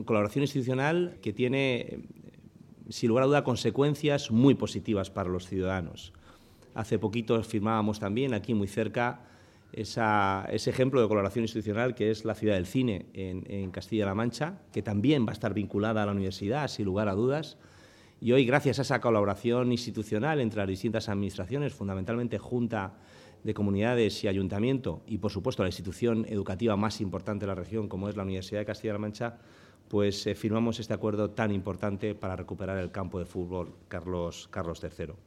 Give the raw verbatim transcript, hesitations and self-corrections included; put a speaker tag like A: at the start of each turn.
A: Colaboración institucional que tiene, sin lugar a duda, consecuencias muy positivas para los ciudadanos. Hace poquito firmábamos también, aquí muy cerca, esa, ese ejemplo de colaboración institucional que es la Ciudad del Cine en, en Castilla-La Mancha, que también va a estar vinculada a la universidad, sin lugar a dudas. Y hoy, gracias a esa colaboración institucional entre las distintas administraciones, fundamentalmente Junta de Comunidades y Ayuntamiento, y por supuesto la institución educativa más importante de la región, como es la Universidad de Castilla-La Mancha, pues eh, firmamos este acuerdo tan importante para recuperar el campo de fútbol Carlos, Carlos tercero.